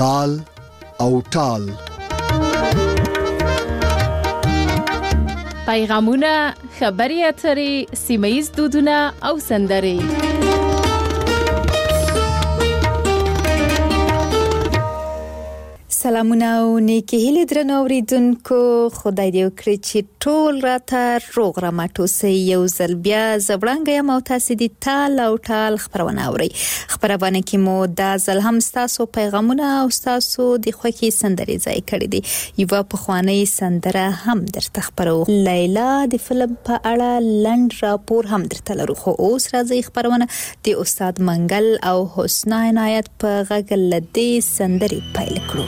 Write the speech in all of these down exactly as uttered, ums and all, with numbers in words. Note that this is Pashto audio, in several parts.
تال او ټال. پیغامونه، خبري اترې، سیمه‌ییز دودونه او سندرې. سلامونه او نیکی هیله درنو اوریدونکو، خدای دې وکړي چې ټول راته روغ رمټ اوسئ. یو ځل بیا زبړنګ یم او تاسو دې تال او ټال خبرونه اورئ. خبرونه کې مو دا ځل هم تاسو پیغامونه او تاسو د خوښي سندرې ځای کړې دي. یو په خواني سندره هم درته خبرو. لیلا د فلم په اړه لند راپور هم درته لرو. خو اوس راځي خبرونه د استاد منګل او حسنا عنایت په غږ لدې سندرې پیل کړو.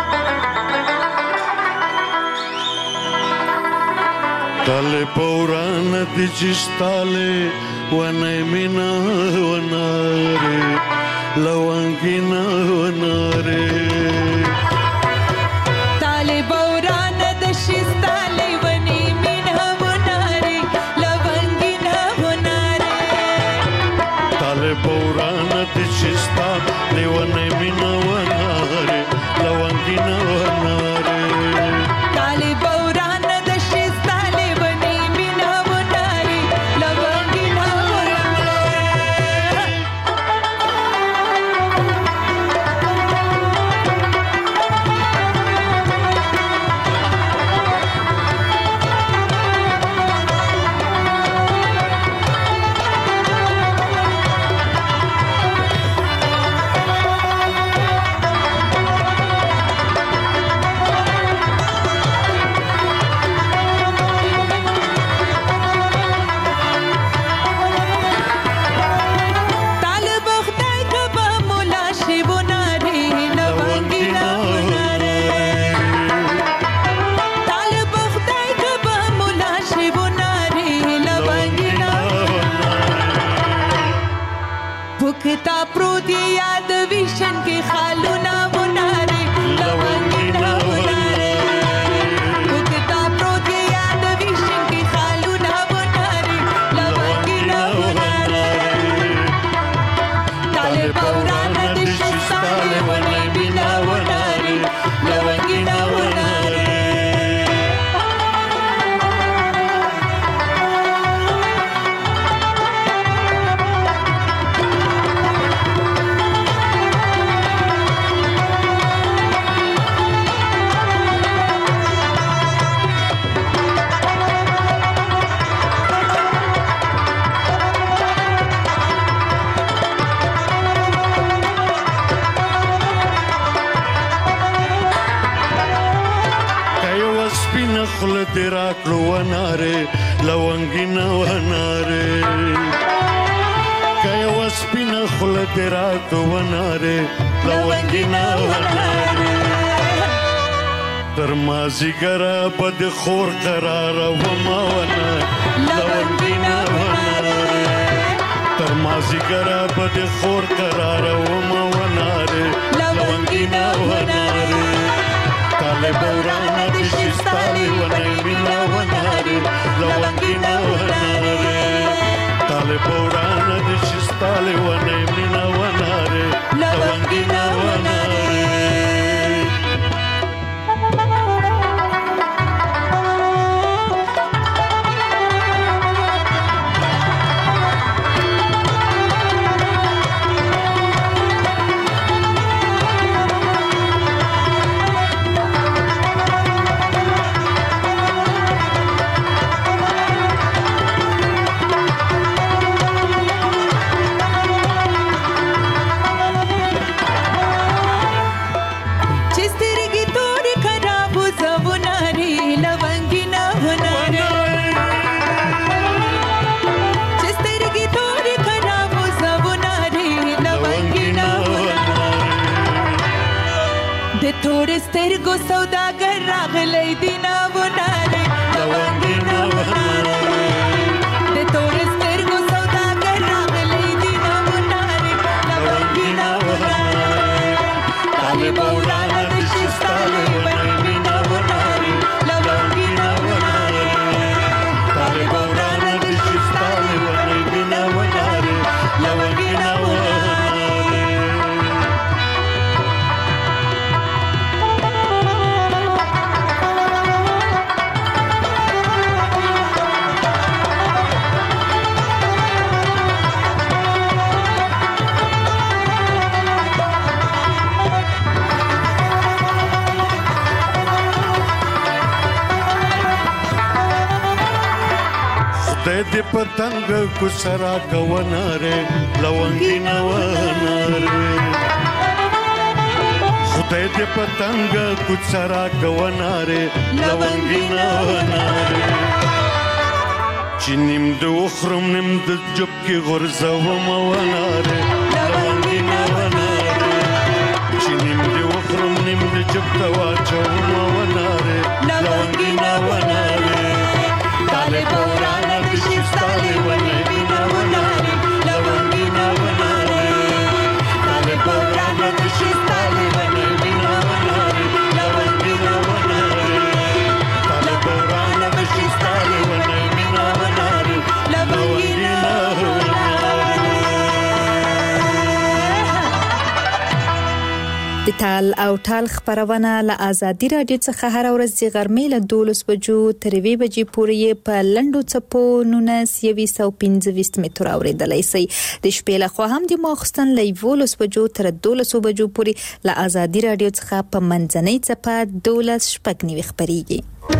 Tale paurana di cistale wane mina wanare lawangina wanare Tale paurana di cistale wane mina wanare lawangina wanare Tale paurana di cistale wane mina wanare lawangina wanare Tale paurana di cistale wane mina wanare lawangina Bukta proti yad vishan ke khaluna bunare lawangina bunare Bukta proti yad vishan ke khaluna bunare lawangina bunare Tale paurana dishistale wane bina bunare lawangina bunare خل تیرا کلو وناره لونگینا وناره کای وسپینا خل تیرا کلو وناره لونگینا وناره ترمازی گرا بد خور قرار وما ونه لونگینا وناره ترمازی گرا بد خور قرار وما وناره لونگینا وناره Tale paurana di cistale wane mina wanare lawangina wanare Tale paurana di cistale wane mina wanare lawangina wanare थोड़े स्तर को सौदागर रागले दिना बुनारे लवंगिना बुनारे दे थोड़े स्तर को सौदागर रागले दिना बुनारे लवंगिना बुनारे ताले बोलाना दिशिस्ताले वनगिना बुनारे लवंगिना बुनारे ताले बोलाना दिशिस्ताले वनगिना बुनारे लवंगिना बुनारे پتنګ کو سرا کووناره لونګینا وناره خدای دې پتنګ کو سرا کووناره لونګینا وناره چنیم د وخرم نیم د جب کې غرزه و موناره لونګینا وناره چنیم د وخرم نیم د جب توا چو موناره لونګینا وناره طالب ورانا بشستالي ونبينا وناري لونجينا وناري طالب ورانا بشستالي ونبينا وناري لونجينا وناري طالب ورانا بشستالي ونبينا وناري لونجينا د تال او ټال خبرونه له آزادي رادیو څخه هر ورځ د غرمې له دولس بجو تر یوې بجې پورې په لنډو څپو نولس یو سوه پنځه ویشت متر اورېدلی شئ. د شپې لخوا هم د ماخوستن له یولس بجو تر دولسو بجو پورې له آزادي رادیو څخه په منځنۍ څپه دولس شپږ نوي خپرېږي.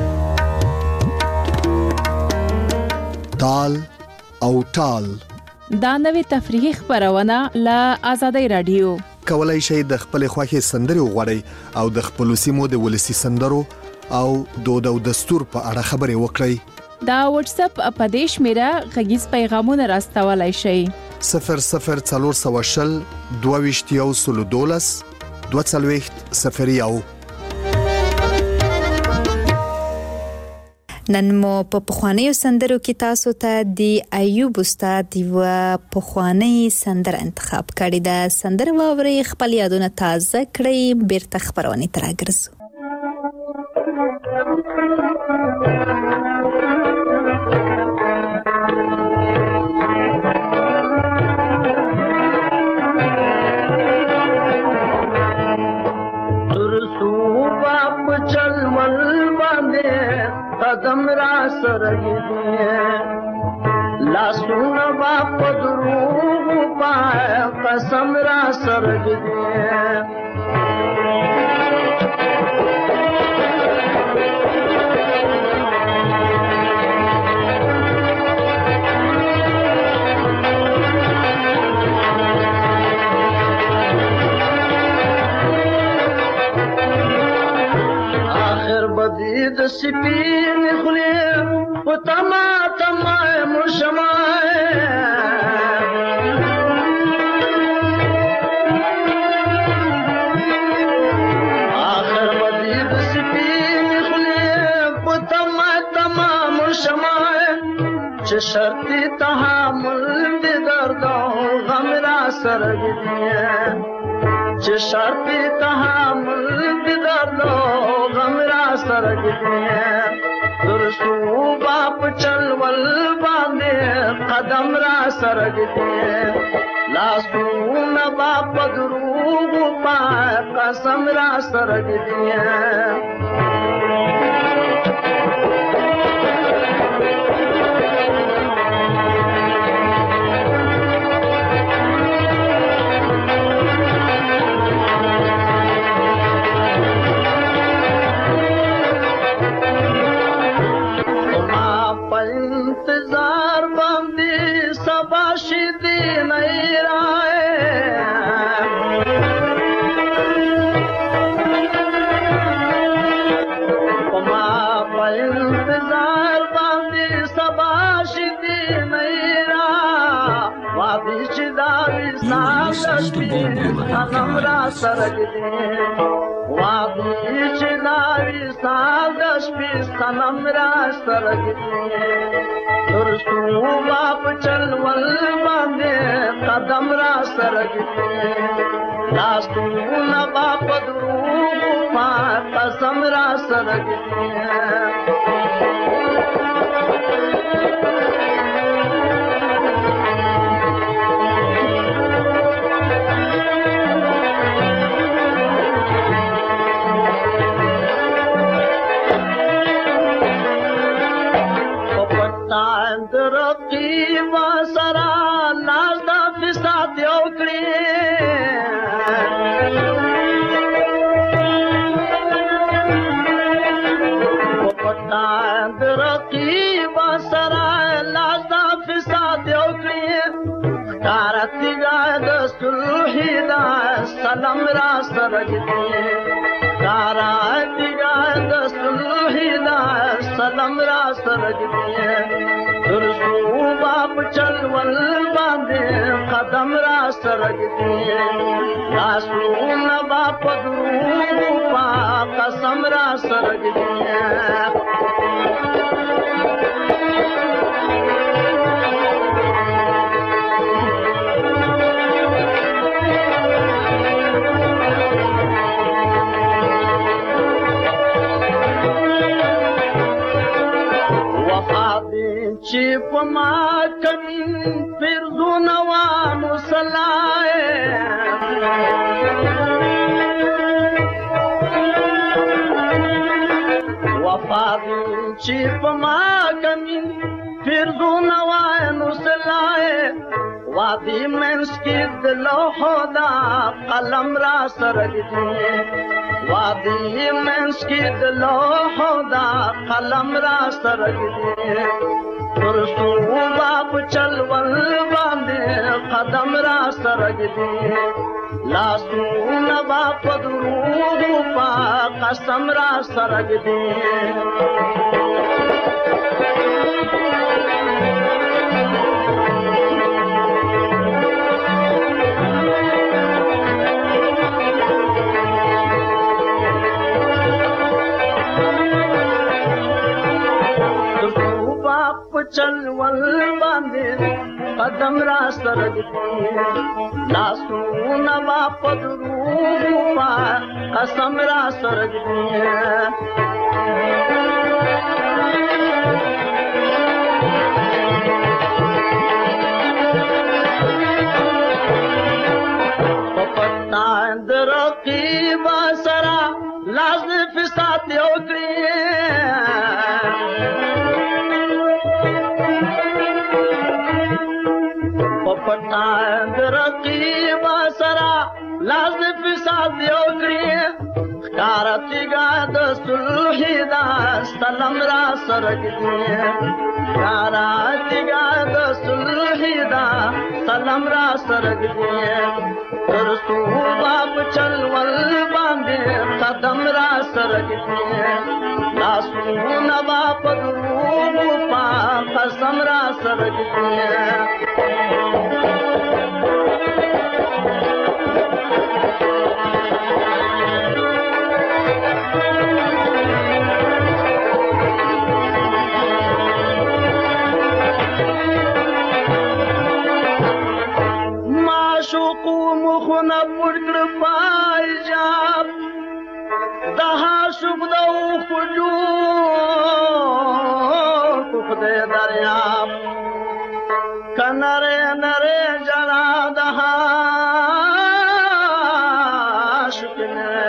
تال او ټال دا نوې تفریحي خبرونه له آزادي رادیو. کولای شئ د خپل خوښي سندرې وغواړئ او د خپل سیمو د ولسی سندرو او دود او دستور په اړه خبرې وکړئ. دا واتس اپ په دې شمیره غږیز پیغامونه راستولای شئ. صفر صفر څلور سوه شل دوه ویشت یو سلو دولس دوه څلوېښت صفر یو. نن مو په پخوانیو سندرو کې تاسو ته د ایوب استاد یو پخوانی سندر انتخاب کړی. دا سندر واوري خپل یادونه تازه کړئ. بیرته خبرونه تر راګرځو. قدم را سرگی دیئے لاسون باپ دروغ پائے قسم را سرگی دیئے آخر بدید سپین خلیم و تما تما مشمائے آخر بدید سپین خلیم و تما تما مشمائے چه شرطی تحامل دی دردوں غم را سرگی دیئے چه شرطی تحامل دی دردوں غم را سرگی دیئے درسو باپ چلول باندے قدم را سرگی دیئے لاسون باپ دروغ پائے قسم را سرگی دیئے इंतजार बंदी सबाशी दी नहीं राए इंतजार बंदी सबाशी दी नहीं रा वादी चिदारी सागशी अनमरा सरग दे वादी चिदारी सागशी सनमरा सरग दे दुरसू बाप चलवल बांधे कदम रा सरग दे लास्तू न बाप द्रूप पात कसम रा सरग दे رقیب سرا نازدا فساد یوکړي پټا رقیب سرا نازدا صلح دا سلام را سرګدي کارا دیګا د صلح دا سلام را سرګدي درسو باپ چلول باندې قدم را سرګدي لاسو نه باپ درو پا قسم را سرګدي چې په ما کمي فرزونه وا مصلای وفا چې په ما کمي فرزونه وا مصلای وادي منس کې د لوحو دا قلم را سرګدي وادي منس کې د لوحو دا قلم را سرګدي ترسو باپ چلول باندې قدم را سرګدي لاسو نه باپ درو پا قسم را سرګدي چلول باندې قدم را سرګدي لاسو نه باپ درو پا قسم را سرګدي پپتا درقیب سرا لاز فساد یو کړی پپتا درقیب سرا لاز فساد یو کړی کارتیګا د صلح دا سلام را سرګدي کارتیګا د صلح دا سلام را سرګدي ترسو باپ چلول باندې قدم را سرګدي لاسو نه باپ درو پا قسم را سرګدي مخونه پړکړ پایجاب دها شوب دو خجو خدای دریاب کناره نره جنا دها شکنه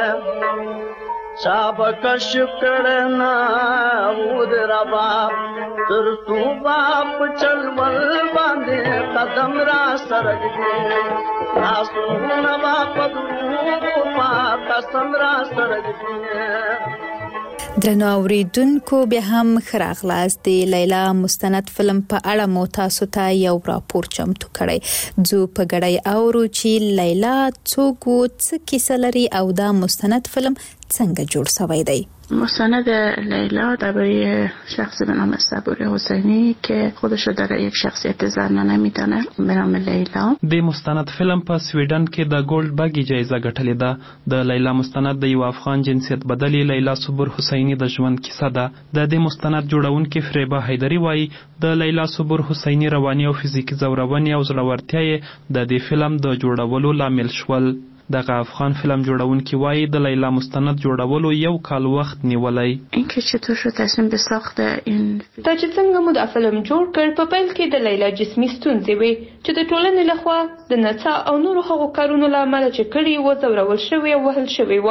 چابک شکرنا ود ربا ترسو باپ چلول باندې قدم را سرګدي لاسو نه باپ درو پا قسم را سرګدي درنو اوریدونکو بیا هم خراغلاس د لیلا مستند فلم په اړه مو تاسو ته یو راپور چمتو کړی جو په غړی اورو چې لیلا څوک څه کیسه لري او دا مستند فلم څنګه جوړ شوی دی. مستند لیلا درباره شخصی به نام صبوری حسینی که خودش رو در یک شخصیت زنانه میدانه به نام لیلا. د مستند فلم په سویډن کې د ګولډ بګي جایزه ګټلې ده. د لیلا مستند د یو افغان جنسیت بدلی لیلا صبور حسینی د ژوند کیسه ده. د دې مستند جوړونکي فریبا حیدری وایي د لیلا صبور حسینی رواني او فزیکی زورونې او زړورتیا د دې فلم د جوړولو لامل شول. دغه افغان فلم جوړونکي وایي د لیلا مستند جوړولو یو کال وخت نیولی. اینکه چطور شد تصمیم به ساخت این دا چې څنګه مو د فلم جوړ کړ په پیل کې د لیلا جسمي ستونزې وي چې د ټولنې لخوا د نڅا او نورو هغو کارونو له امله چې کړي و ځورول شوې او وهل شوې وه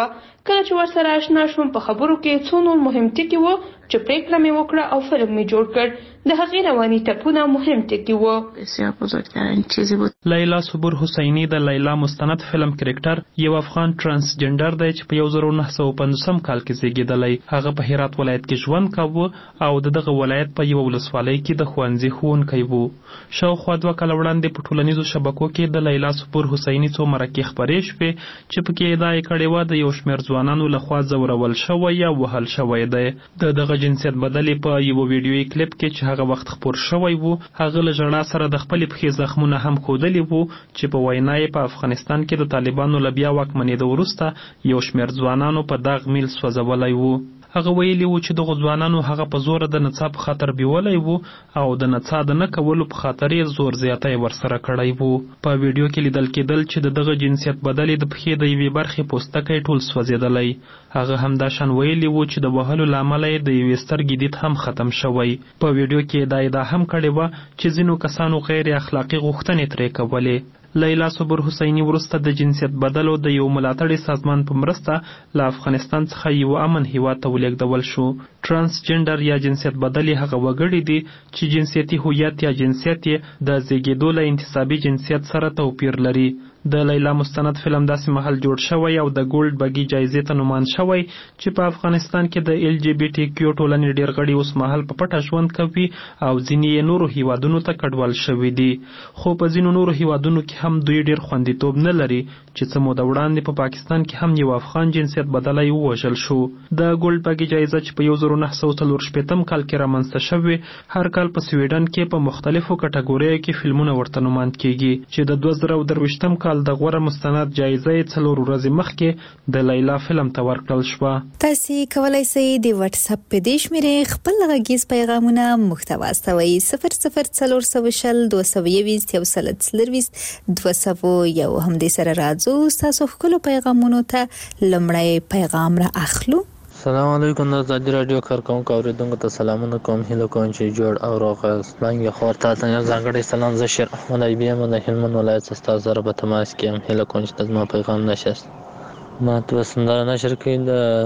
کله چې ورسره آشنا شوم په خبرو کې څو نور مهم ټکي وو چې پریکړه مې وکړه او فلم مې جوړ کړ. د هغې رواني ټپونه مهم ټکي وو. بسیار بزرگترین چیزی بود. لیلا صبور حسینی د لیلا مستند فلم کرکټر یو افغان ترانسجنډر دی چې په یو زر نه سوه پنځوسم کال کې زیږېدلی. هغه په هرات ولایت کې ژوند کاوه او د دغه ولایت په یوه ولسوالۍ کې د ښوونځي ښوونکی و. شاوخوا دوه کاله وړاندې په ټولنیزو شبکو کې د لیلا صبور حسینی څو مرکې خپرې شوې چې پکې ادعا یې کړې وه د یو شمېر ځوانانو لخوا ځورول شوی یا وهل شوی دی. د دغه جنسیت بدلې په یوه ویډیویي کلیپ کې چې هغه وخت خپور شوی و، هغه له ژړا سره د خپلې پښې زخمونه هم ښودلي وو چې په وینا یې په افغانستان کې د طالبانو له بیا واکمنېدو وروسته یو شمېر ځوانانو په داغ میل سوځولی و. هغه ویلي و چې دغو ځوانانو هغه په زوره د نڅا په خاطر بیولی و او د نڅا د نه کولو په خاطر یې زور زیاتی ورسره کړی و. په ویډیو کې لیدل کېدل چې د دغه جنسیت بدلې د پښې د یوې برخې پوستکی ټول سوځېدلی. هغه همدا شان ویلي و چې د وهلو له امله یې د یوې سترګې دید هم ختم شوی. په ویډیو کې دا ادعا هم کړې وه چې ځینو کسانو غیر اخلاقي غوښتنې ترې کولې. لیلا صبور حسینی وروسته د جنسیت بدلو د یو ملاتړي سازمان په مرسته له افغانستان څخه یو امن هیواد ته ولېږدول شو. ترانسجنډر یا جنسیت بدلې هغه وګړي دي چې جنسیتي هویت یا جنسیت یې د زیږېدو له انتصابي جنسیت سره توپیر لري. د لیلا مستند فلم داسې مهال جوړ شوی او د ګولډ بګي جایزې ته نومان شوی چې په افغانستان کې د ایل جی بي ټي کیو ټولنې ډېر غړي اوس مهال په پټه ژوند کوي او ځینې یې نورو هیوادونو ته کډوال شوي دي. خو په ځینو نورو هیوادونو کې هم دوی ډېر خوندیتوب نه لري چې څه موده وړاندې په پاکستان کې هم یو افغان جنسیت بدلی ووژل شو. د ګولډ بګي جایزه چې په یو زر نه سوه څلور شپېتم کال کې رامنځته شوې هر کال په سویډن کې په مختلفو کټګوریو کې فلمونه ورته نومان کیږي چې د دوه زره او درویشتم کال د غوره مستند جایزه یې څلور ورځې مخکې د لیلا فلم ته ورکړل شوه. تاسو کولی شئ د واتس اپ په دې شمېرې خپل غږیز پیغامونه موږ ته واستوئ. صفر صفر څلور سوه شل دوه سوه یویشت یو سل څلرویشت دوه سوه یو. همدې سره راځو ستاسو ښکلو پیغامونو ته لومړی پیغام را اخلو. السلام علیکم. د ازادي راډیو کارکونکو اوریدونکو ته سلامونه کوم. هیله کوم چې جوړ او روغ یاست. څنګه خور ته یو ځانګړی سلام. زه شیر احمد ایبی یم د هلمند ولایت څخه ستاسو سره په تماس کې یم. هیله کوم چې زما پیغام نشست. ما ته سندره نشر کړي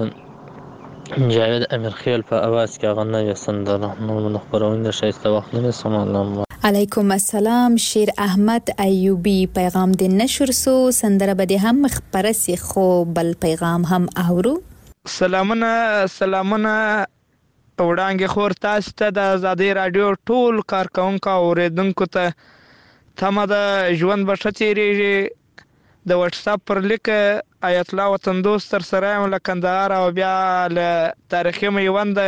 د جاوید امیرخیل په اواز کې هغه نوې سندره نو خپرونې د ښایسته وخت نه سلام علیکم السلام. شیر احمد ایوبی پیغام د نشر سو سندره به هم خبره سي خو بل پیغام هم اورو. سلامونه سلامونه وړانګې خور تاسو ته د ازادي راډیو ټول کارکونکو اوریدونکو ته تمه د ژوند به ښه تېرېږي. د واتس اپ پر لیک آیت الله وطن دوست تر سره یم له کندهار او بیا له تاریخي میوند.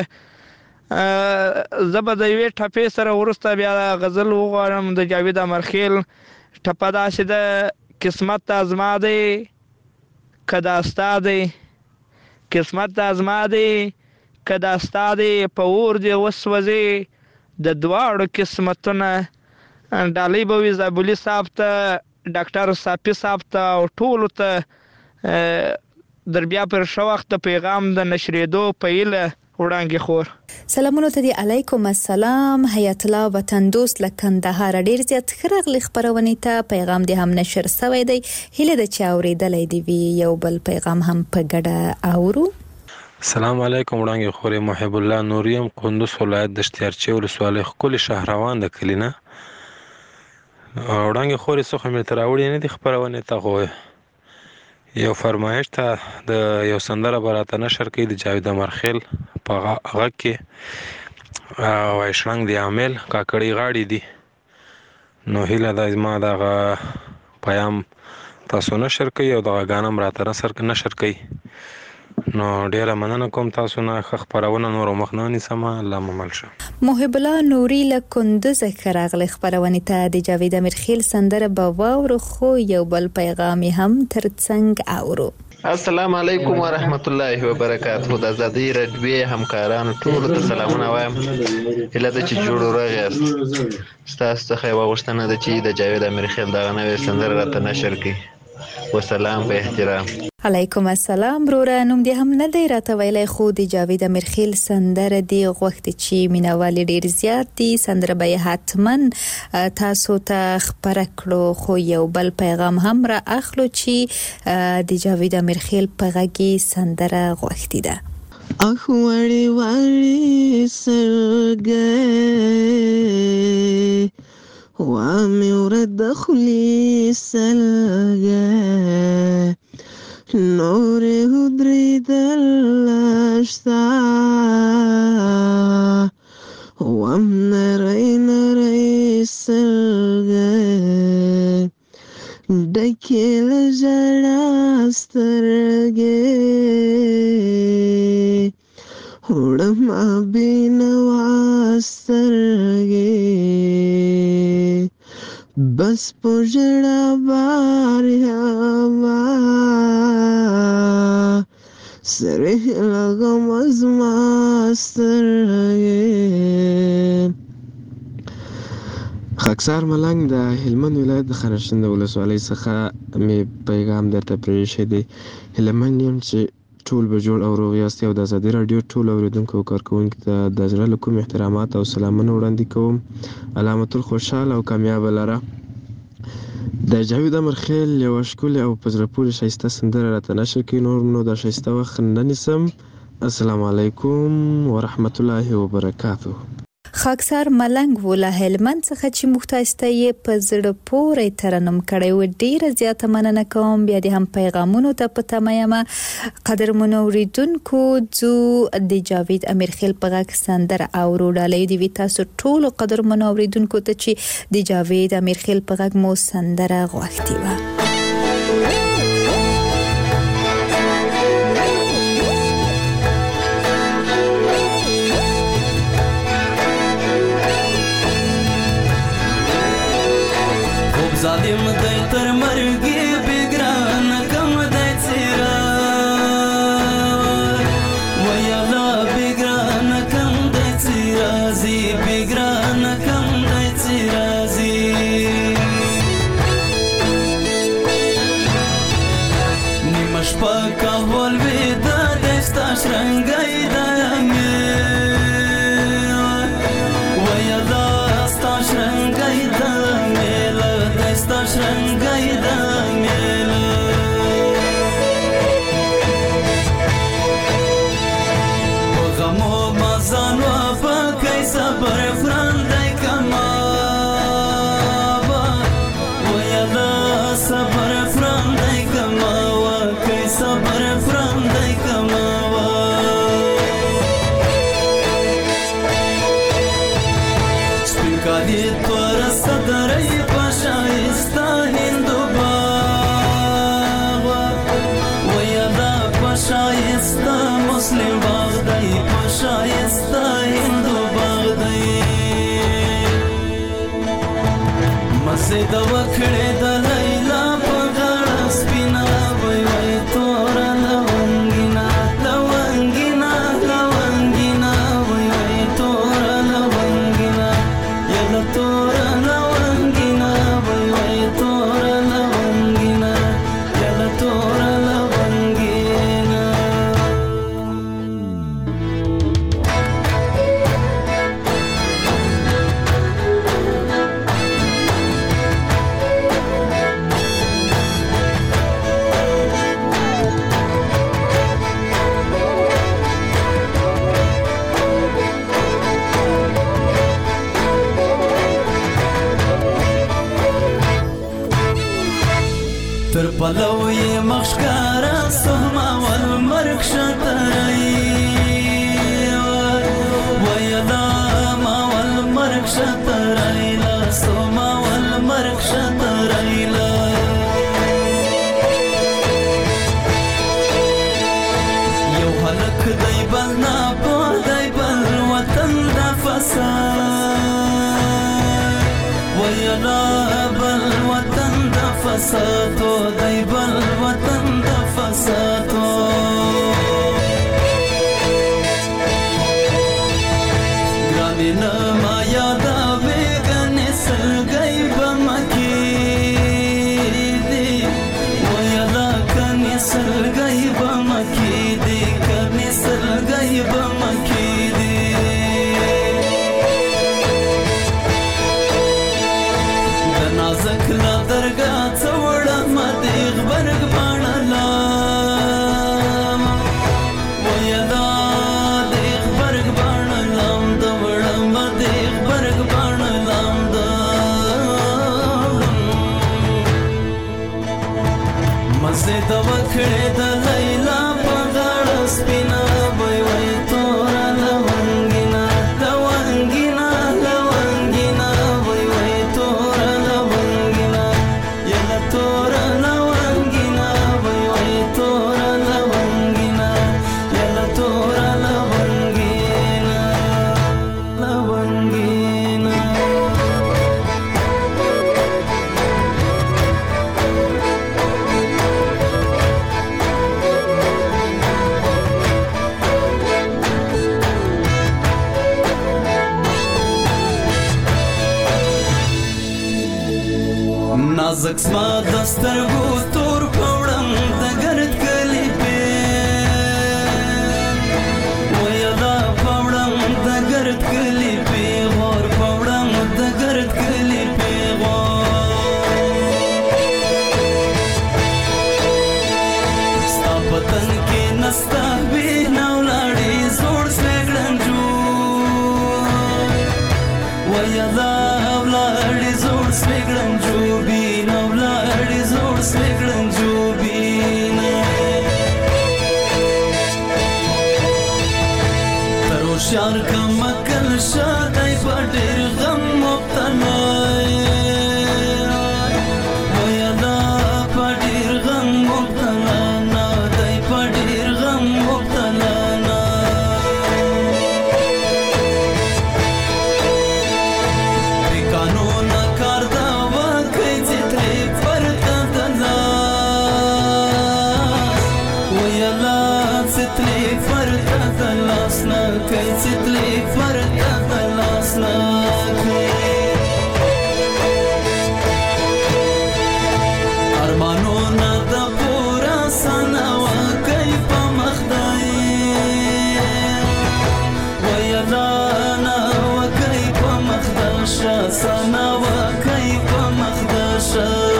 زه به د یوې ټپې سره وروسته بیا غزل وغواړم د جاوید امرخیل. ټپه داسې ده: قسمت د ازما دی که دا ستا دی، قسمت د ازما دی که دا ستا دی، په اور دې وسوځې د دواړو قسمتونه. ډالۍ به وي زابلي صاحب ته، ډاکټر صافي صاحب ته او ټولو ته در بیا پر ښه وخت د پیغام د نشرېدو په هیله وړانګې خور. سلامونه ته دی. علیکم السلام. حیات الله وطن دوست له کندهار ډیر زیات ښه راغلی خپرونې ته. پیغام دې هم نشر سوی دی. هیله ده چې اورېدلی دې وي. یو بل پیغام هم په ګډه اورو. السلام علیکم وړانګې خورې. محب الله نوریم قندوز ولایت د اشتیارچی ولسوالۍ ښکلي شهروان د کلي نه. وړانګې خورې څه خو مې ته راوړي نه دي خپرونې ته، خو یو فرمایش ته د یو سندره به راته نشر کوي د جاوید امرخیل په غږ کې وایي شړنګ د عامل کاکړي غاړې دي. نو هیله ده زما دغه پیام تاسو نشر کوي او دغه ګان هم راته نشر نشر کوي. نو ډیره مننه کوم تاسو نه. ښه خپرونه نور مخ نه نیسمه. الله مو مل شه. محب الله نوري له کندوز ښه راغلی خپرونې ته. د جاوید امیرخیل سندره به واورو خو یو بل پیغام هم ترڅنګ اورو. السلام علیکم ورحمت الله وبرکاته. د ازادي راډیو همکارانو ټولو ته سلامونه وایم. هیله ده چې جوړ روغ یاست. ستاسو څخه یوه غوښتنه ده چې د جاوید امیرخیل دغه نوې سندره راته نشر کړي. وسلام په احترام. علیکم السلام بروره. نوم دې هم نه دی راته ویلی خو د جاوید امیرخیل سندره دی غوښتي چې مینوال ډیر زیات دي. سندره به حتما تاسو ته خبره کړو خو یو بل پیغام هم را اخلو چې د جاوید امیرخیل په غږی سندره غوښتي ده. اخ وړي وړي سرګي وامي ورد خلی سلګي نور هدري دلشتا وام نري نري سلګي دکل جړا سترګي وړم بینوا سترګي بس پوجړه باریا ما سره لګم ازما سترګي. خاکسار ملنګ د هلمند ولایت د خرشند ولسوالۍ څخه می پیغام درته پرېښی دی. هلمند یم چې ټول به جوړ او روغ یاست او د ازادي راډیو ټول اوریدونکو او کارکوونکو ته د زړه له کومې احترامات او سلامونه وړاندې کوم. علامت الخوشحال او کامیابه لره. د جاوید امیرخیل یوه ښکلې او په زړه پورې ښایسته سندره راته نشر کړي. نور نو دا ښایسته وخت نه نیسم. السلام علیکم ورحمت الله وبرکاته. خاکسار ملنګ ولا هلمند څخه چې مختایسته یې په زړه پورې ترنم کړی و. ډیره زیاته مننه کوم. بیا دې هم پیغامونو ته په تمه یم. قدرمنو اوریدونکو ځو د جاوید امیرخیل په غږ سندره اورو. ډالۍ دې وي تاسو ټولو قدرمنو اوریدونکو ته چې د جاوید امیرخیل په غږ مو سندره غوښتې وه. ظالم دی تر مرګي بګران کم دی څیرا ویلا بګران کم دی څیرا زی بګران کم دی څیرا زی نیمش پاکا ول ودا دستا شرنګای دامه ویلا ستا شرنګای دامه ستا شرنګای د میله په غمو مزان و پکې صبر فرندای کما ویا دا صبر فرندای کما و کې صبر فرندای کما سپینکالی تور صدرای شایسته هندو باغ ویا دا شایسته مسلم باغ دی شایسته هندو باغ دی مزه د وکړې د لیلا په غاړه سپینا وای وای تور لونګینا لونګینا لونګینا وای وای تور لونګینا یا تور پلو یې مخشکارا سهما والمرک شترای ویلا ما والمرک شترای لا سهما والمرک شترای لا یو هلک دی بل نا په دی بل وطن د فساد ویلا بل وطن د فساد دی بل وطن د فساد ګرانې نه ما یادوې ګنې سلګۍ به مکې دي مزه د وکړې د لیلا په غاړه سپینا وای وای تور لونګینا لونګینا لونګینا وای وای تور لونګینا یلا تور لونګینا وای وای تور لونګینا یلا تور لونګینا لونګینا نازک سما دسترګو تور پوړم د ګرد کلی په ویلا پوړم د ګرد کلی په غور پوړم د ګرد کلی په غور ستا پتن کې نستا به نو لاړې زوړ سګړنجو ویلا لاړې زوړ سګړنجو شار کا مکل شادای پډیر غم مبتلا ویلا پډیر غم مبتلا نا دای پډیر غم مبتلا نا په قانون کار دا وکړي چې ترې پرتا دلا ویلا ستلې پرتا دلا سنا کای ستلې پرتا دلا سنا ارمانو نه د پورا سنا وکای په مخدای ویلا نا وکای په مخداش سنا وکای په مخداش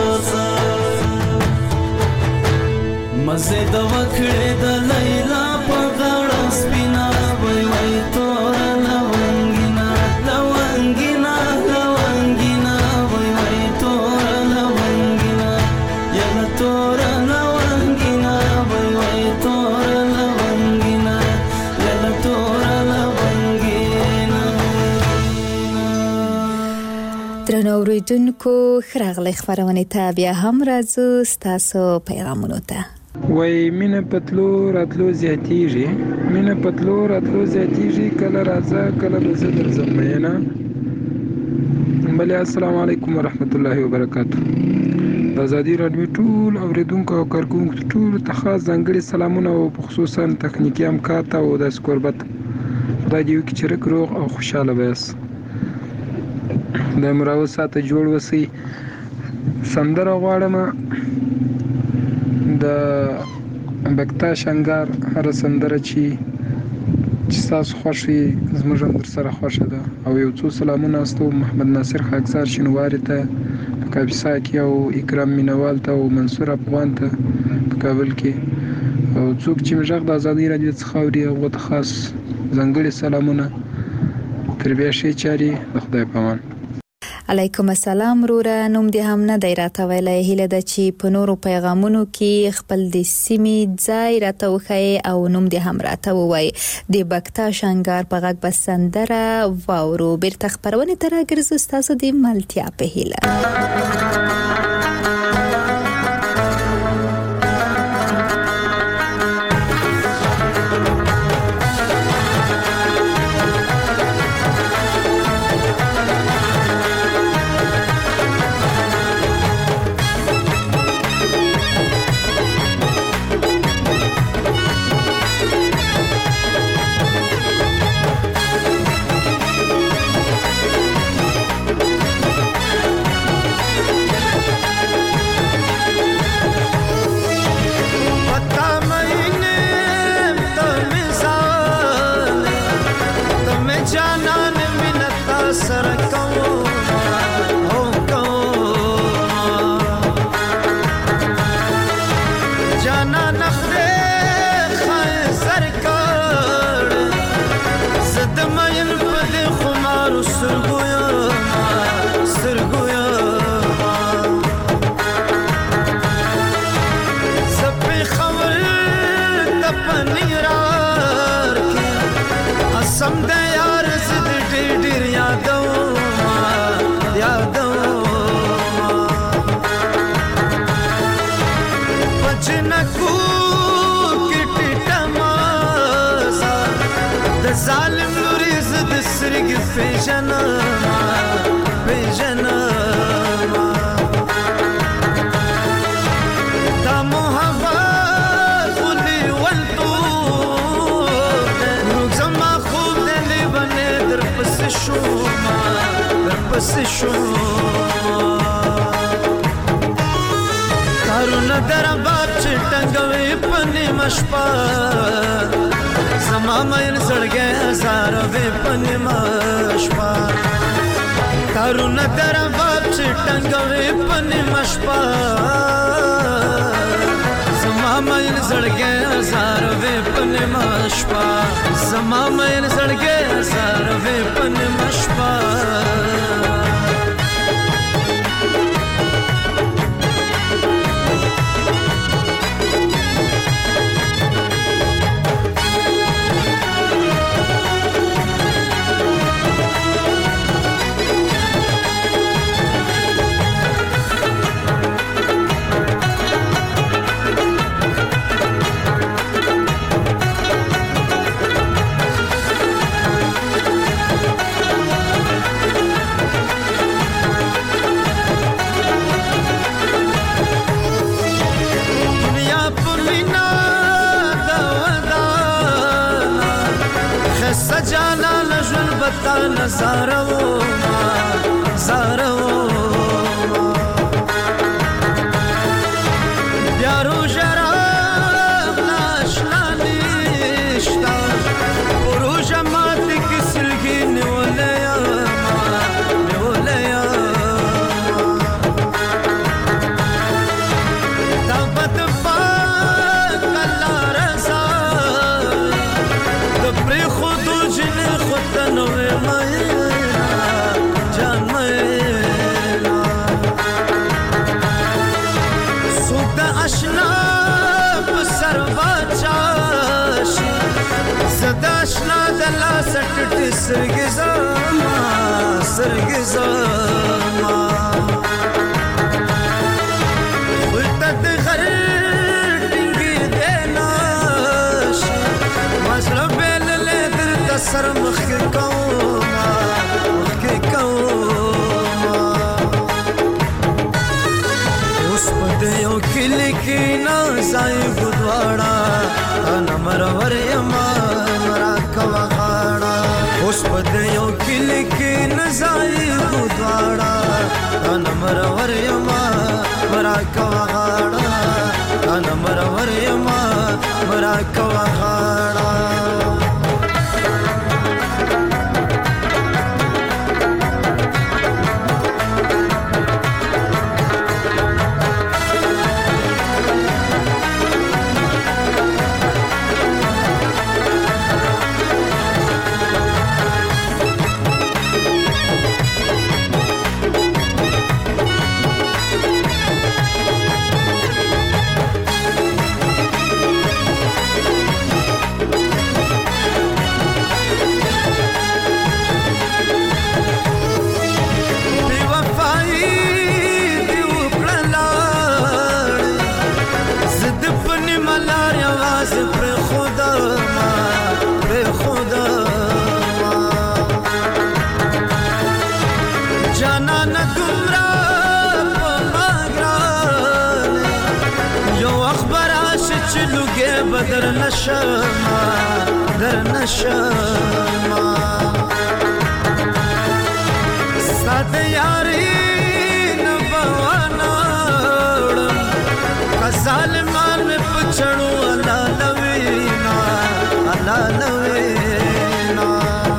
مزه د وکړې د لیلا په غاړه سپینا وای وای تور لونګینا لونګینا لونګینا وای وای تور لونګینا یلا تور لونګینا وای وای تور لونګینا یلا تور لونګینا. درنو اوریدونکو خراغلی خبرونه ته بیا هم راځو ستاسو پیغامونو ته. وای مینه پتلو راتلو زیاتیږي مینه پتلو راتلو زیاتیږي کله راځه کله به زه درځم میینه. بله السلام علیکم ورحمت الله وبرکاتو. د ازادي راډیو ټول اوریدونکو او کارکونکو ټولو ته خاص ځانګړي سلامونه او خصوصا تخنیکي همکار ته او داسې کوربت خدای دې وکړي چې رک روغ او خوشحاله به یاست. د مراوه ساعته جوړ وسئ. سندره غواړم د بکتا شنګار هر سندره چې چې تاسو خوښي زموږ هم در سره خوښه ده. او یو څو سلامونه استو محمد ناصر خاکسار شینواري ته په کاپیسا کې او اکرام مینوال ته او منصور افغان ته په کابل کې او څوک چې مجاغ د ازادي راډیو څخه اوري هغو ته خاص ځانګړي سلامونه. تر بیا ښې چارې د خدای په امان. علیکم السلام وروره. نوم دې هم نه دی راته ویلی. هیله ده چې په نورو پیغامونو کې خپل د سیمې ځای راته وښایي او نوم دې هم راته ووایي. د بکتا شنګار په غږ به سندره واورو. بیرته خپرونې ته راګرځو ستاسو د ملتیا په هیله. جنکو کټټه مازا د ظالم لوري زد سرګ پیژنه پیژنه دا محبت خودی ولتو روز ما خوب دلی بنه در پس شما در پس شما کارونه در باب چې ټنګوي پنې مشپا زما مېن زړګې هزار وې پنې مشپا کارونه در باب چې ټنګوي پنې مشپا زما مېن زړګې هزار وې پنې مشپا زما مېن زړګې هزار وې پنې مشپا سجانا لجل بطان زارو ما زارو ما بیارو جراب ناشنا نشتا برو جماعت کی سلگی نولیا ما نولیا ما دابت پاک اللہ رضا دبری خود نوې مېنا جان مېنا سوک د آشنا په سر واچاشي زدا آشنا د لاس ټټ سرګ زما سرګ زما ولته د غر ټینګي دینا مزرب سر مخی کوما مخی کوما اس پدیو کلی کی نازائی گدواڑا انا مرور یما مرا کواغاڑا اس پدیو کلی کی نازائی گدواڑا انا مرور یما مرا کواغاڑا انا مرور یما مرا کواغاڑا در نشما در نشما سات یاری نبواناڑم ظالمان میں پچھڑو اللہ لوینا اللہ لوینا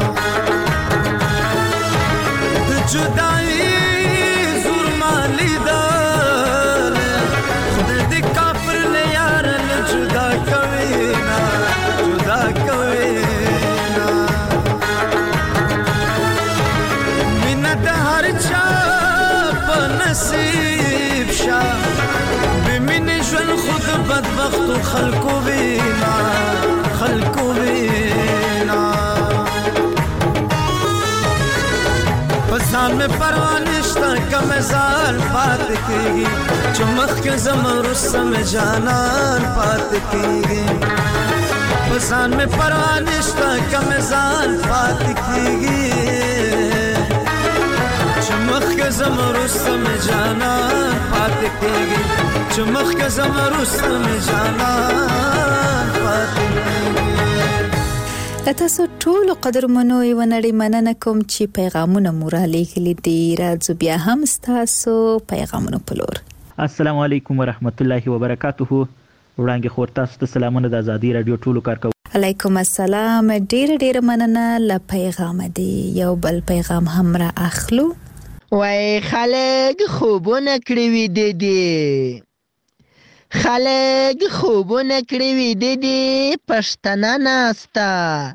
د جدائی زور مالی دار خود دی کافر لے یار جدا کوینا جدا کوینا منت ہر چاپ نصیب شا بمن جن خود بدبخت خلقو بینا خلقو بینا پسان میں پروانشتا کم ځان پاتې کېږي چې مخکې ځم وروسته مې جانان پاتې کېږي په ځان مې پروا نشته کم ځان پاتې کېږي چې مخکې ځم وروسته مې جانان پاتې کېږي چې مخکې ځم وروسته مې جانان پاتې کېږي. تاسو ټول قدرمنو یو نړۍ مننه کوم چې پیغامونه مو را لېږلي دي. راځو بیا هم ستاسو پیغامونه په لور. السلام علیکم ورحمت الله وبرکاته. وړاندې خور تاسو ته سلامونه د ازادي رادیو ټولو کارکو. علیکم السلام. ډېر ډېر مننه ل پیغام دی. یو بل پیغام هم را اخلو. وای خلک خوبونه کړی وي دي خلک خوبونه کړی وي دي پښتنه ناستا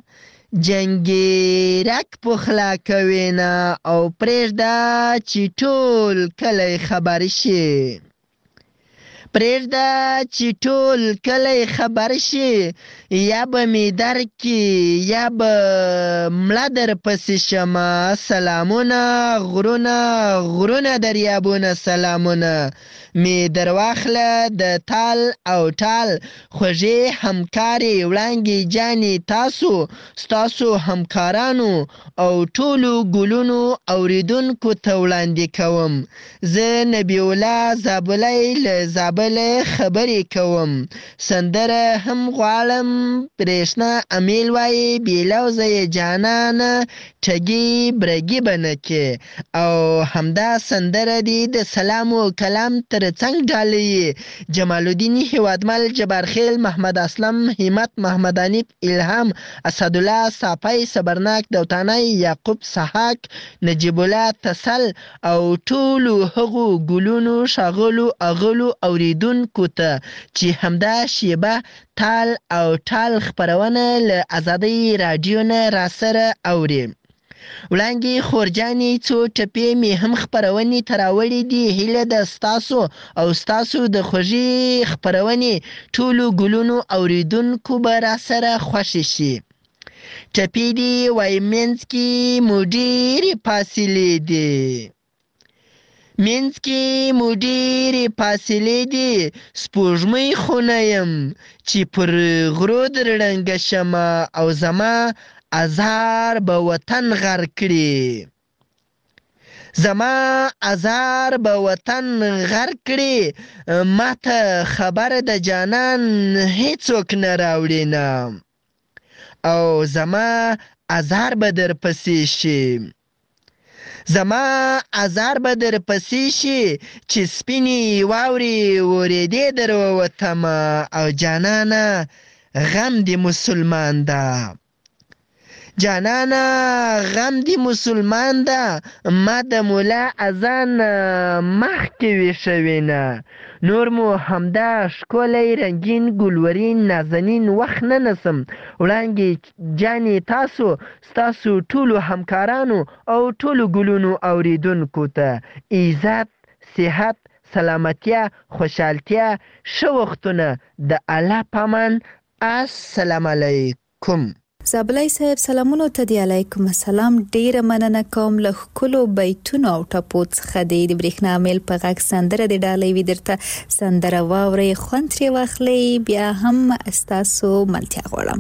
جنگیرک پخلا کوي نه او پرېږده چې ټول کلی خبر شي پرېږده چې ټول کلی خبر شي یا به مې درکي یا به مړه در پسې شمه سلامونه غرونه غرونه دریابونه سلامونه می در واخله د تال او ټال خوږې همکارې وړانګې جانې تاسو ستاسو همکارانو او ټولو ګلونو اوریدونکو ته وړاندې کوم. زه نبی الله زابلی له زابله خبرې کوم. سندره هم غواړم برېښنا امیل وایي بېلوزه یې جانانه ټګي برګي به نه کې او همدا سندره دی د سلام و کلام تر څنګ ډالۍ جمال الدین هیوادمل جبارخیل محمد اسلم همت محمد انیب الهام اسدالله صافی صبرناک دوتانی یعقوب سحاک نجیب الله تسل او ټولو هغو ګلونو شاغلو اغلو اوریدونکو ته چې همدا شیبه تال او ټال خپرونه له ازادۍ راډیو نه راسره اوري. وړانګې خورجانې څو ټپې مې هم خپرونې ته راوړې دي. هیله ده ستاسو او ستاسو د خوږې خپرونې ټولو ګلونو اوریدونکو به راسره خوښې شي. ټپې دي وایي منځ کې مو ډېرې فاصلې دي منځ کې مو ډېرې فاصلې دي سپوږمۍ خو نه یم چې پر غرو در ړنګه شمه او زما ازار به وطن غر کړي زما ازار به وطن غر کړي ماته خبر د جانان هیڅوک نه راوړي نه او زما ازار به در پسې شي زما ازار به در پسې شي چې سپینې واورې ورېدې در ووتمه او جانانه غم دې مسلمان ده جانانا غم دی مسلمان ده ما د مولا اذان مخکې ویښوینه نور مو همدا ښکلی رنګین ګلورین نازنین وخت نه نسم. وړانګې جانې تاسو ستاسو ټولو همکارانو او ټولو ګلونو اوریدونکو ته عزت صحت سلامتیا خوشحالتیا ښه وختونه د الله پامان. السلام علیکم. زابلای صاحب سلامونو ته دی. علیکم السلام. ډیره مننه کوم له ښکلو بیتونو او ټپو څخه دی د برېښنا میل په غږ سندره د ډالۍ وي درته سندره واورئ خوند ترې واخلئ بیا هم ستاسو ملتیا غواړم.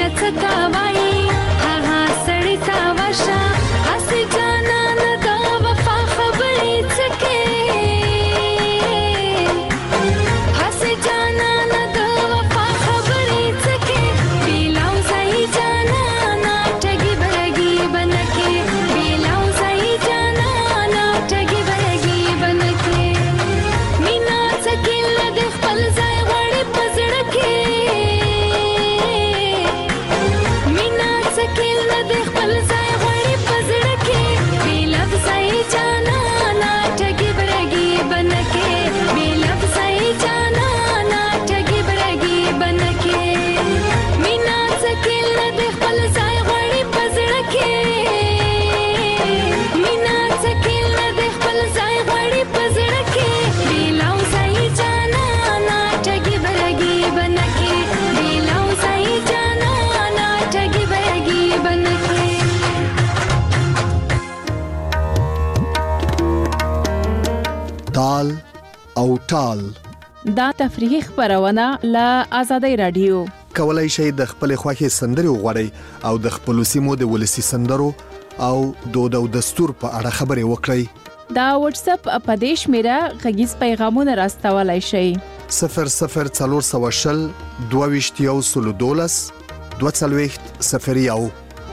تال او ټال دا تفریحي خبرونه له آزادۍ رادیو کولای شئ د خپل خوښي سندري وغوړئ او د خپل سیمو د ولسی سندرو او دود او دستور په اړه خبرې وکړئ. دا واتس اپ اپدیش میرا غږیز پیغامونه راستولای شئ. صفر صفر څلور سوه شل دوه ویشت یو سلو دولس دوه څلوېښت صفر یو.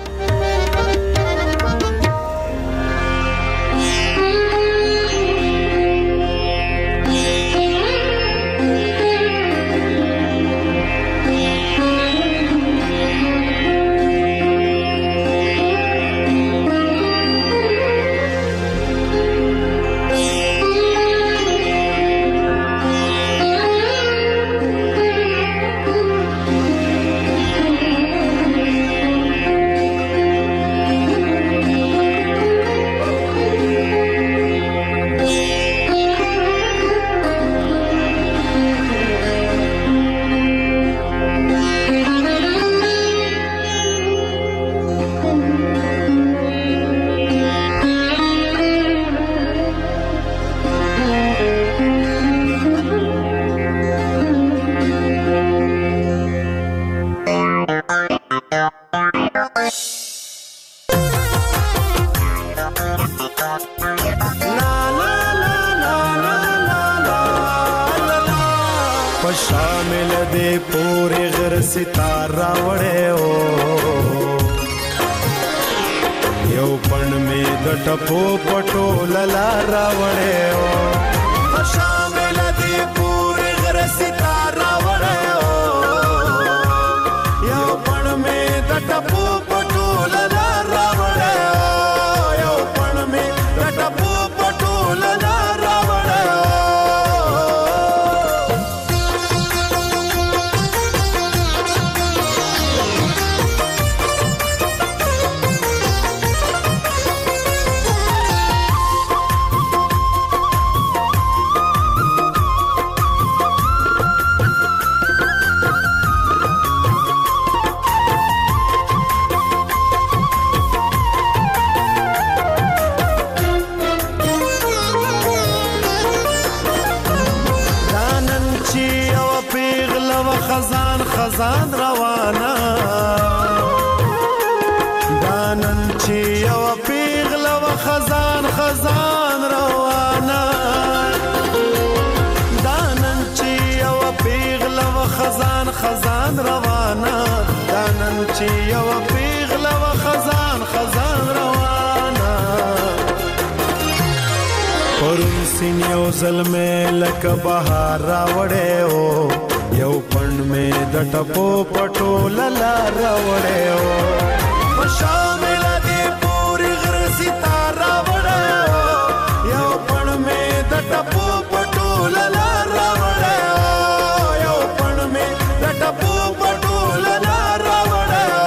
شامل دے پورے غر ستارہ وڑے ہو یو پن میں دٹپو پٹو للارا وڑے ہو شامل دے پورے غر ستارہ وڑے ہو یو پن میں دٹپو پٹو للارا وڑے ہو یو پن میں دٹپو پٹو للارا وڑے ہو خزان خزان روانا دانن چی یو پیغل و خزان خزان روانا دانن چی یو پیغل و خزان خزان روانا دانن چی یو پیغل و خزان خزان روانا پرون سین یو ظلمه لک بهار راوړې او یو پن میں دٹپو پٹو للارا وڑے ہو شامل دے پوری غر ستارہ وڑے ہو یو پن میں دٹپو پٹو للارا وڑے ہو یو پن میں دٹپو پٹو للارا وڑے ہو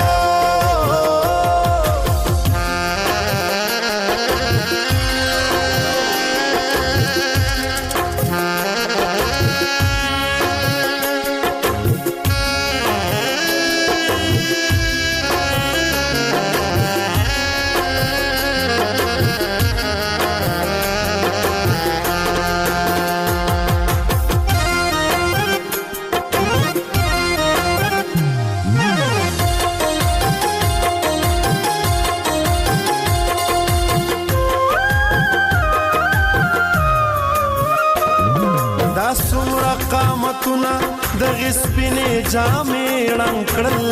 جامې ړنګ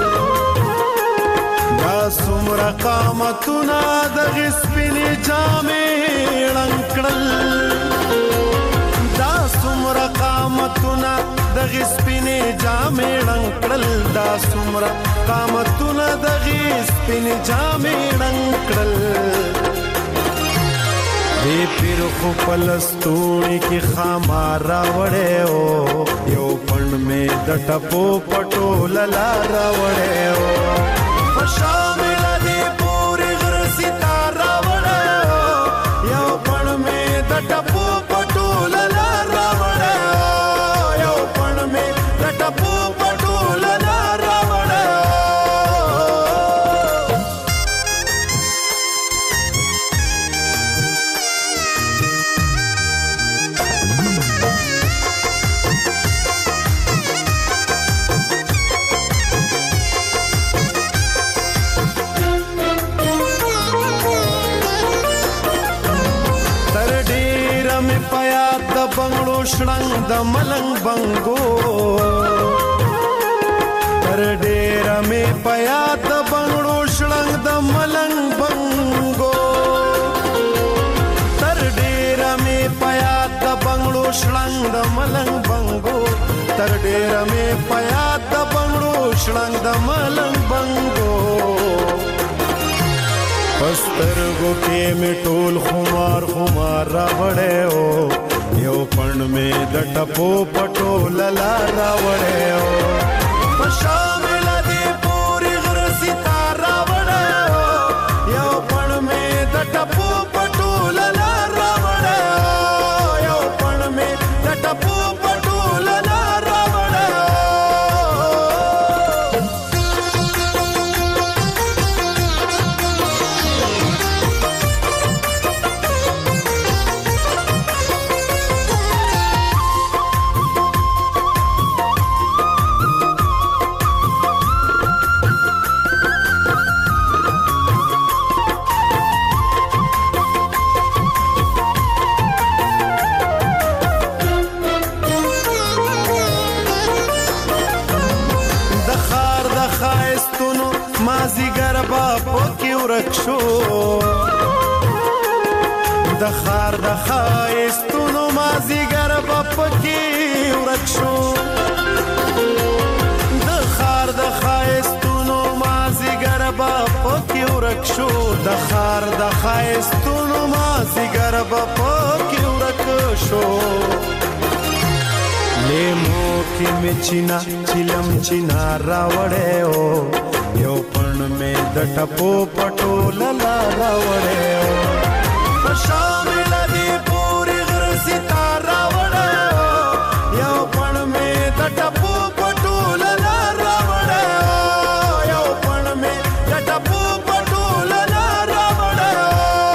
دا څومره قامتونه دغې سپینې جامې ړنګ کړل دا څومره قامتونه دغې سپینې جامې ړنګ کړل دا څومره قامتونه دغې سپینې جامې ړنګ کړل دې پیر خو په لستوڼي کې خامار راوړی و یو پڼ مې د ټپو پټوله لا راوړی و په شامله دې پورې غره ستار راوړی و یو پڼ مې د ټپو پټوله لا راوړی و یو پڼ مې د ټپو پټوله لا راوړی و بنگړو شړنګ د ملنګ بنګو تر ډېره مې په یاد د بنگړو شړنګ د ملنګ بنګو تر ډېره مې په یاد د بنگړو شړنګ د ملنګ بنګو تر ډېره مې په یاد د بنگړو شړنګ د ملنګ بنګو پسترګو کې مې ټول خمار خمار راوړی و یو پڼ مې د ټپو پټوله لا راوړی و په شامله دې پورې غره ستار راوړی و یو پڼ مې د ټپو پټوله لا راوړی و یو پڼ مې د ټپو پټوله لا راوړی و د خار د ښایستونو مازیګر به پکې ورک شو د خار د ښایستونو مازیګر به پکې ورک شو د خار د ښایستونو مازیګر به پکې ورک شو لیمو کې مې چینا چیلم چینا راوړی و یو پڼ مې د ټپو پټوله لا راوړی و په شامله دې پورې غره ستار راوړی و یو پڼ مې د ټپو پټوله لا راوړی و یو پڼ مې د ټپو پټوله لا راوړی و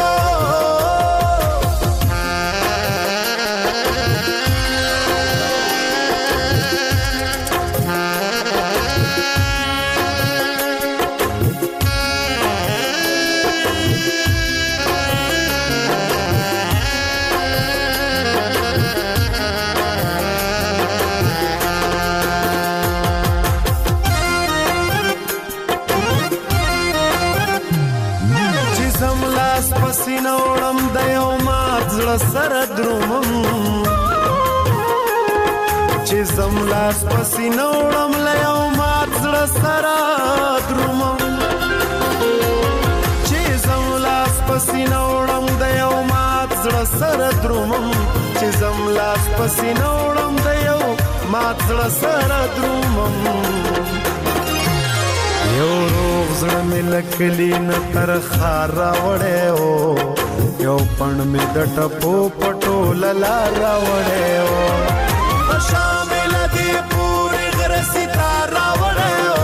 سینه وړم د یو مات زړه سره درومم چې زم لاس په سینه وړم له یو مات زړه سره درومم چې زم لاس په سینه وړم د یو مات زړه سره درومم چې زم لاس په سینه وړم د یو مات زړه سره درومم یو روغ زړه مې لکلی نه تر خار راوړی و یو پڼ مې د ټپو پټوله لا راوړی و په شامله دې پورې غره ستار راوړی و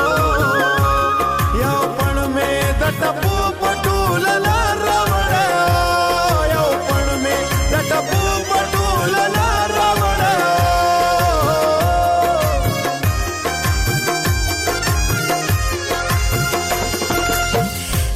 یو پڼ مې د ټپو پټوله لا راوړی و یو پڼ مې د ټپو پټوله لا راوړی و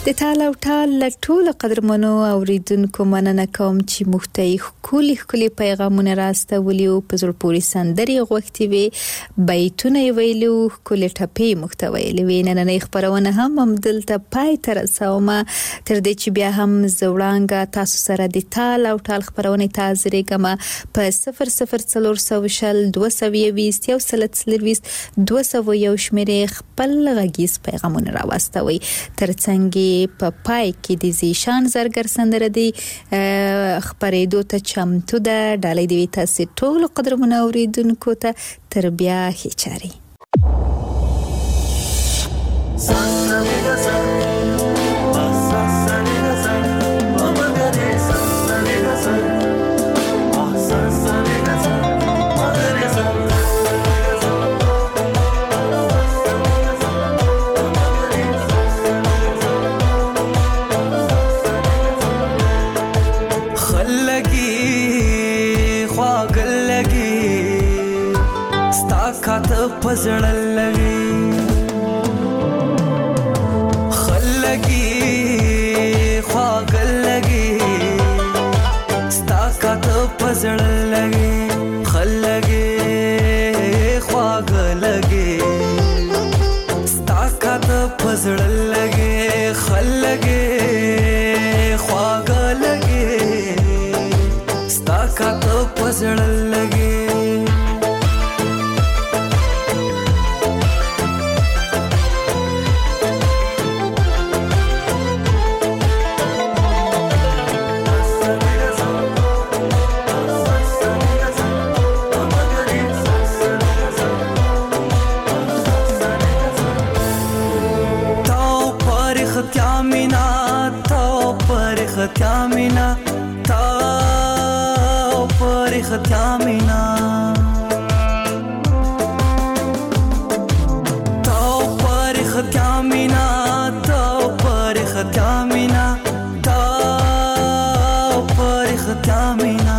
د تال او ټال ټول قدرمنو اوریدونکو مننه کوم چې مختای خولي خولي پیغامونه راستولي او په زړه پورې سندري غوښتي وي بیتونه ویلو خولي ټپي محتوی لوي نن خبرونه هم هم دلته پای تر سومه تر دې چې بیا هم زوړانګه تاسو سره د تال او ټال خبرونه تاسو رګما په صفر صفر څلور سوه شل دوه سوه بیست یو سلت سلويس دوه سوه یو شمیرې خپل غږیز پیغامونه راوستوي ترڅنګ په پای کې د زیشان زرګر سندره دی خبرېدو ته چمتو ده ډالۍ دی تاسو ټول قدرمنو اوریدونکو ته تر بیا هچاري پزړل لګي خلګي خواګل لګي ستا کاته پزړل لګي خلګي خواګل لګي ستا کاته پزړل لګي خلګي خواګل لګي ستا کاته پزړل لګي ختامنا تا پر ختامنا تا پر ختامنا تا پر ختامنا تا پر ختامنا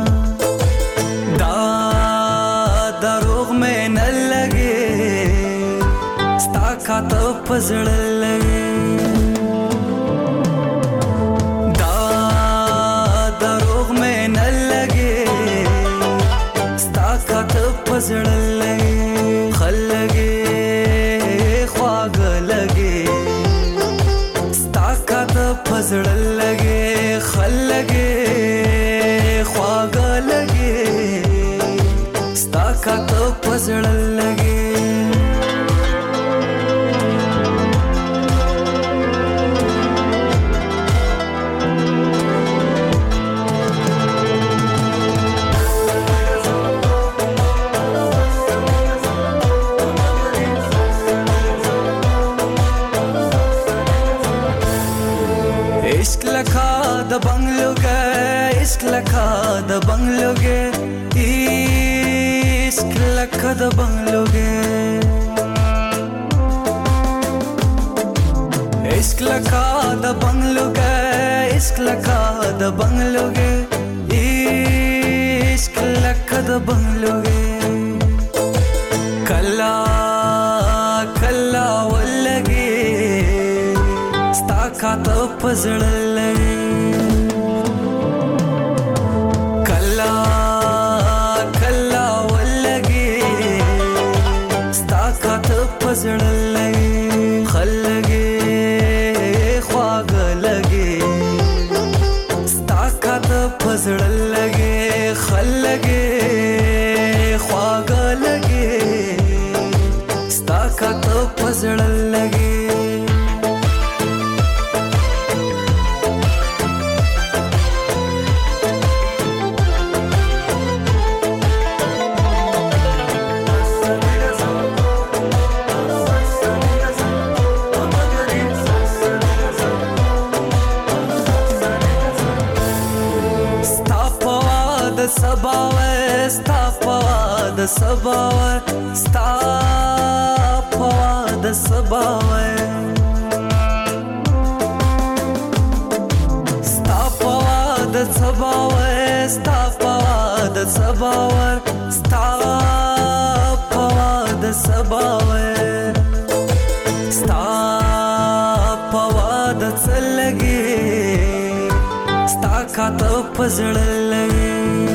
دا دروغ میں نہ لگے ستا کاته پزړ لگے پزړل لګي خلګي خواګل لګي ستا کاته پزړل لګي خلګي خواګل لګي ستا کاته پزړل لګي د بنگلو گئے عشق لکھا د بنگلو گئے عشق لکھا د بنگلو گئے عشق لکھا د بنگلو گئے عشق لکھا د بنگلو گئے عشق لکھا د بنگلو گئے کلا کلا ولگی ستا کاته پزړل لګي کلا کلا ولګي ستا کاته پزړل لګي خلګي خواګل لګي ستا کاته پزړل لګي خلګي خواګل لګي ستا کاته پزړل لګي سباوه ستا پوا د سباوه ستا پوا د سباوه ستا پوا د سباوه ستا پوا د سباوه ستا پوا د سباوه ستا پوا د کاته پزړه لګي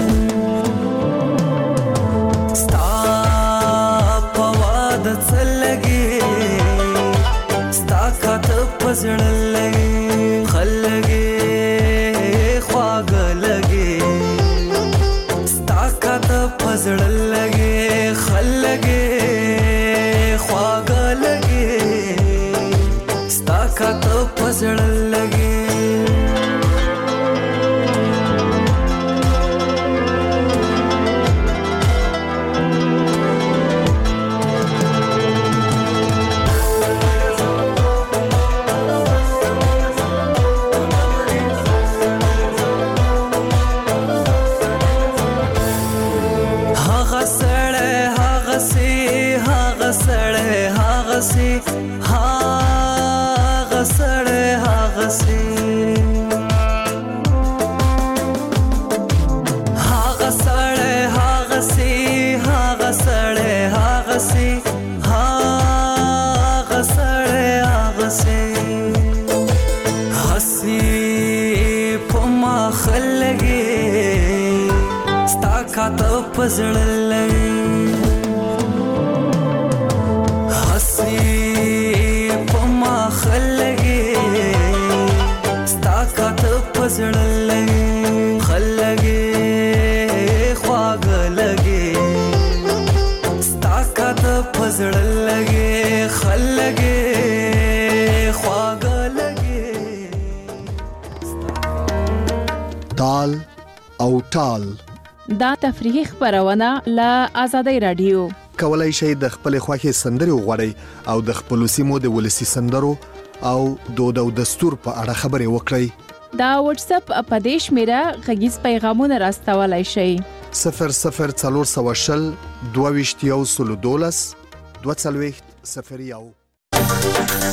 ستا په واده څه لګي ستا کاته پزړه لګي خلګي خواږه لګي ستا کاته پزړه لګي خلګي خواږه لګي ستا کاته پزړه لګي پزړه لګي حسي په ما خلګي ستا کاته پزړه لګي خلګي خواږه لګي ستا کاته پزړه لګي خلګي خواږه لګي تال او ټال دا تفریحي خبرونه له آزادۍ رادیو کولای شئ د خپل خوښي سندري وغوړئ او د خپل سیمو د ولسی سندرو او دود او دستور په اړه خبري وکړئ. دا واتس اپ اپدیش میرا غږیز پیغامونه راستولای شئ صفر صفر څلور سوه شل دوه ویشت یو سلو دولس دوه څلوېښت صفر یو